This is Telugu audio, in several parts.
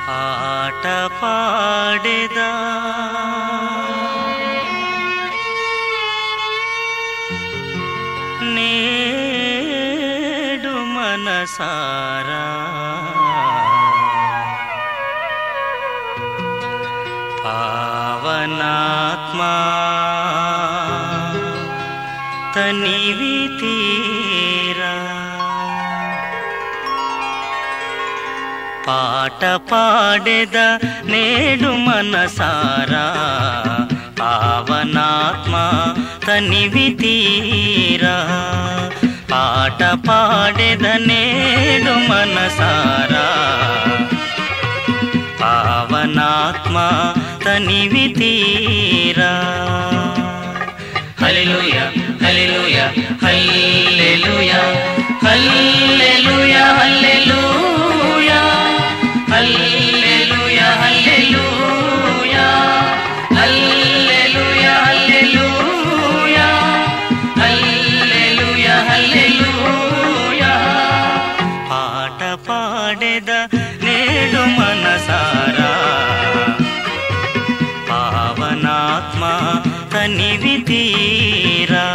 ఆట పాడెదా నేడు మనసారా పావనాత్మా తనివి తీరా పాట పాడెద నేడు మనసారా పావనాత్మ తనివి తీరా పాట పాడెద నేడు మనసారా పావనాత్మ తనివి తీరా హల్లెలూయా హల్లెలూయా హల్లెలూయా హల్లెలూయా హల్లెలూయా హల్లెలూయా హల్లెలూయా హల్లెలూయా హల్లెలూయా హల్లెలూయా హల్లెలూయా పాట పాడెద నేడు మనసారా పావనాత్మ తనివి తీరా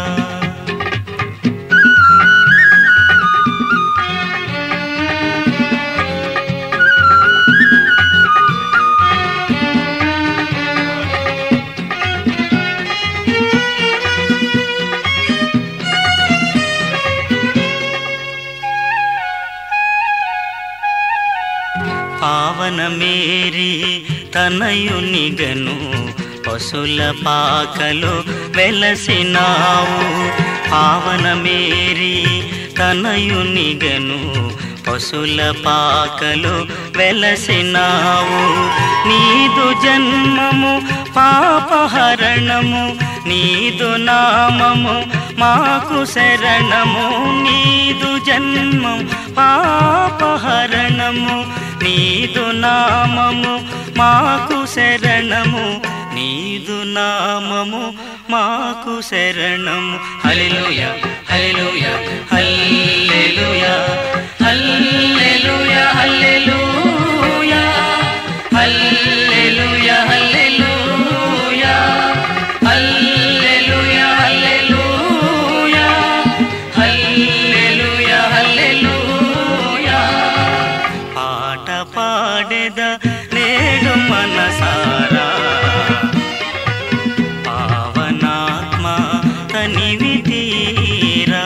పావన మేరీ తనయునిగను పశుల పాకలు వెలసినావు పావన మేరీ తనయునిగను పశుల పాకలు వెలసినావు నీదు జన్మము పాపహరణము నీదు నామము మాకు శరణము నీదు జన్మం పాపహరణము నీదు నామము మాకు శరణము నీదు నామము మాకు శరణము హల్లెలూయా హల్లెలూయా హల్లెలూయా హల్లెలూయా హల్లెలూయా హల్లెలూయా హల్లెలూయా హల్లెలూయా హల్లెలూయా హల్లెలూయా హల్లెలూయా పాట పాడెద నేడు మనసారా పావనాత్మ తనివి తీరా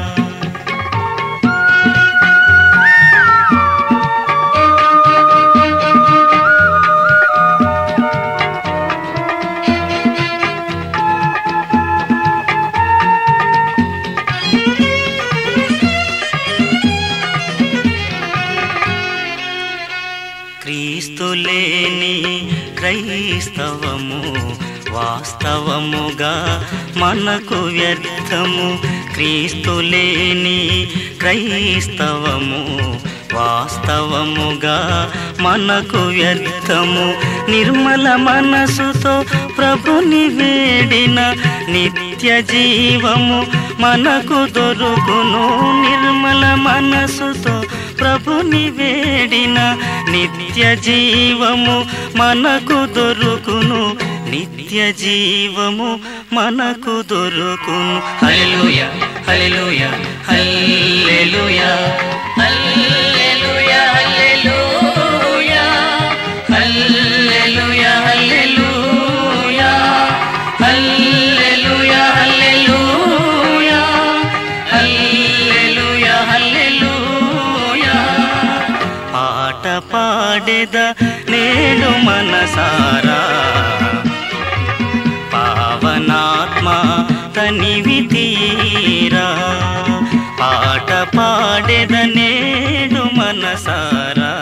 క్రీస్తులేని క్రైస్తవము వాస్తవముగా మనకు వ్యర్థము క్రీస్తులేని క్రైస్తవము వాస్తవముగా మనకు వ్యర్థము నిర్మల మనసుతో ప్రభుని వేడిన నిత్య జీవము మనకు దొరుకును నిర్మల మనసుతో ప్రభుని వేడిన నిత్య జీవము మనకు దొరుకును నిత్య జీవము మనకు దొరుకును హల్లెలూయా హల్లెలూయా హల్లెలూయా హల్లెలూయా హల్లెలూయా హల్లెలూయా హల్లెలూయా హల్లెలూయా హల్లెలూయా హల్లెలూయా హల్లెలూయా పాట పాడెద నేడు మనసారా పావనాత్మ తనివి తీరా పాట పాడెద నేడు మనసారా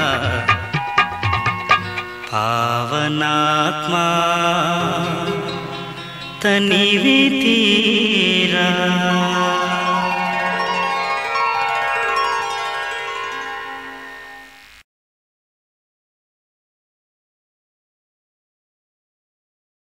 పావనాత్మ తనివి తీరా